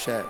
Check.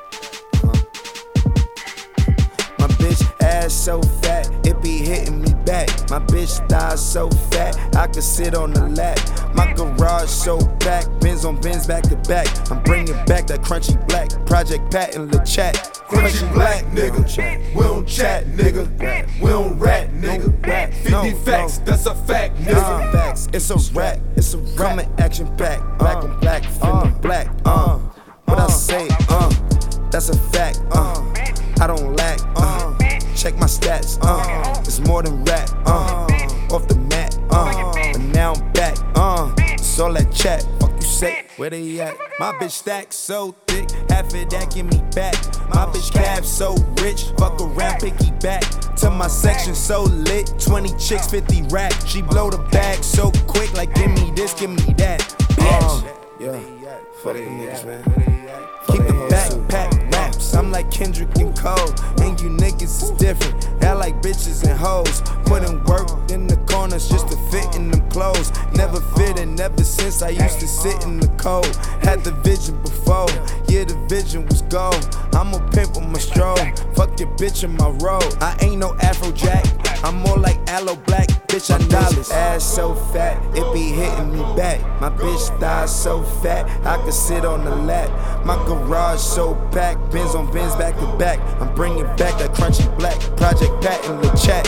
My bitch ass so fat, it be hitting me back. My bitch thighs so fat, I could sit on the lap. My garage so packed, Benz on Benz back to back. I'm bringing back that crunchy black, Project Pat and Lil Chat. Crunchy black nigga, we don't chat nigga, we don't rat nigga. 50 facts, that's a fact nigga. Facts, it's a rap, it's a coming action pack. Black on black, feeling black. What I say, that's a fact. I don't lack. Check my stats. It's more than rap. Off the mat. But now I'm back. It's all that chat. Fuck you say, where they at? My bitch stack so thick, half of that give me back. My bitch calf so rich, fuck around, picky back. To my section so lit, 20 chicks, 50 rack. She blow the bag so quick, like give me this, give me that. Bitch. Yeah, Fuck them niggas, man. Keep it backpack raps. I'm like Kendrick and Cole, and you niggas is different. I like bitches and hoes, putting work in the corners just to fit in them clothes. Never fit in, ever since I used to sit in the cold. Had the vision before, yeah, the vision was gold. I'm a pimp on my stroll, fuck your bitch in my road. I ain't no Afrojack, I'm more like Aloe Black. Bitch, I dollars. Ass so fat, it be hitting me back. My bitch thighs so fat, I could sit on the lap. My garage so packed, Benz on Benz back to back. I'm bringing back that crunchy black, Project Pat and Lil Chat.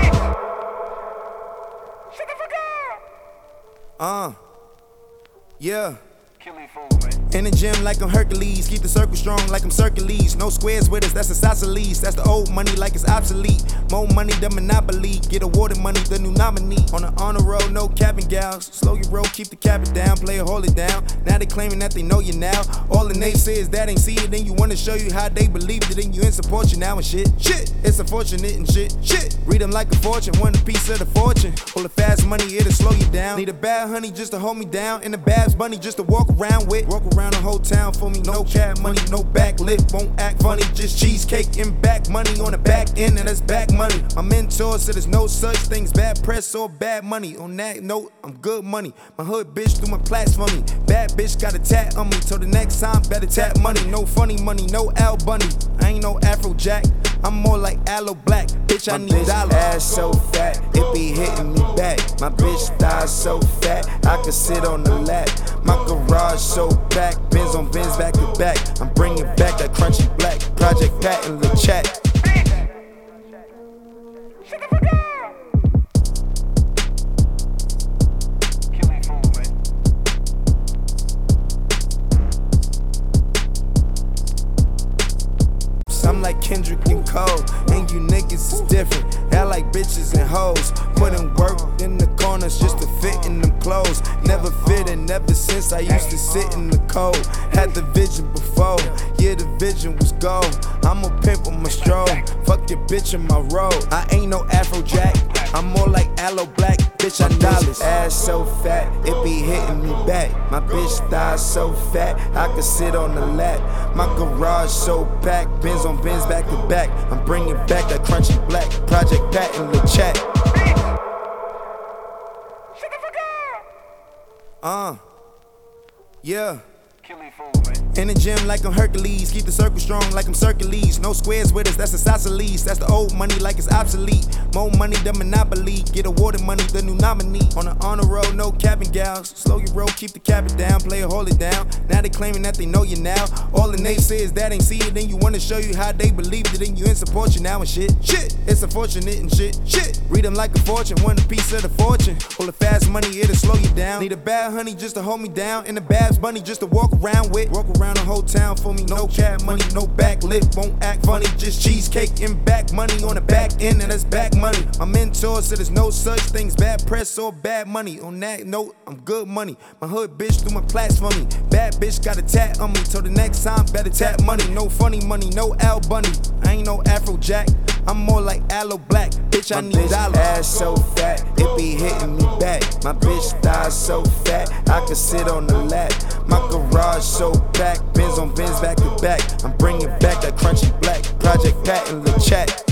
Yeah. In the gym like I'm Hercules, keep the circle strong like I'm Hercules. No squares with us, that's isosceles. That's the old money like it's obsolete. More money than Monopoly, get awarded money, the new nominee. On the honor roll, no cabin gals. Slow your roll, keep the cabin down, play it, hold it down. Now they claiming that they know you now. All the naysayers that ain't see it, then you wanna show you how they believed it, and you in support you now and shit. Shit, it's unfortunate and shit. Shit, read them like a fortune, want a piece of the fortune. Full of fast money, it'll slow you down. Need a bad honey just to hold me down, and a Babs bunny just to walk around with. Walk around the whole town for me, no cat money, no back lip, won't act funny, just cheesecake and back money on the back end, and that's back money. My mentor said there's no such thing as bad press or bad money. On that note, I'm good money. My hood bitch threw my plaques for me. Bad bitch got a tat on me, till the next time better tap money. No funny money, no Al Bunny. I ain't no Afrojack, I'm more like Aloe Black. Bitch, I need dollars. Ass so fat, it be hitting me back. My bitch thighs so fat, I could sit on the lap. My garage so packed, Benz on Benz back to back. I'm bringing back that crunchy black, Project Pat and Lil Chat. I'm like Kendrick and Cole, and you niggas is different. I like bitches and hoes, putting work in the corners just to fit in them clothes. Never fit in, ever since I used to sit in the cold. Had the vision before, yeah, the vision was gold. I'm a pimp on my stroll, fuck your bitch in my road. I ain't no Afrojack, I'm more like Aloe Black. Bitch, I dollars. Ass so fat, it be hitting me back. My bitch thighs so fat, I could sit on the lap. My garage so packed, Benz on Benz back to back. I'm bringing back that crunchy black, Project Pat and Lil Chat. Yeah. In the gym like I'm Hercules, keep the circle strong like I'm Hercules. No squares with us, that's isosceles. That's the old money like it's obsolete. More money than Monopoly, get awarded money, the new nominee. On the honor roll, no cabin gals. Slow your roll, keep the cabin down, play it, hold it down. Now they claiming that they know you now. All the naysayers that ain't see it, then you wanna show you how they believed it, and you in support you now and shit. Shit, it's unfortunate and shit. Shit, read them like a fortune, want a piece of the fortune. Full of fast money, it'll slow you down. Need a bad honey just to hold me down, and a Babs bunny just to walk around with. Walk around the whole town for me, no cat money, no back lip, won't act funny, just cheesecake and back money on the back end, and that's back money. My mentor said there's no such thing as bad press or bad money. On that note, I'm good money. My hood bitch threw my plaques for me. Bad bitch got a tat on me, till the next time better tap money. No funny money, no Al Bunny. I ain't no Afrojack, I'm more like Aloe Black. Bitch, I need dollars. Ass so fat, it be hitting me back. My bitch thighs so fat, I could sit on the lap. My garage so packed, Benz on Benz back to back. I'm bringing back that crunchy black, Project Pat and Lil Chat.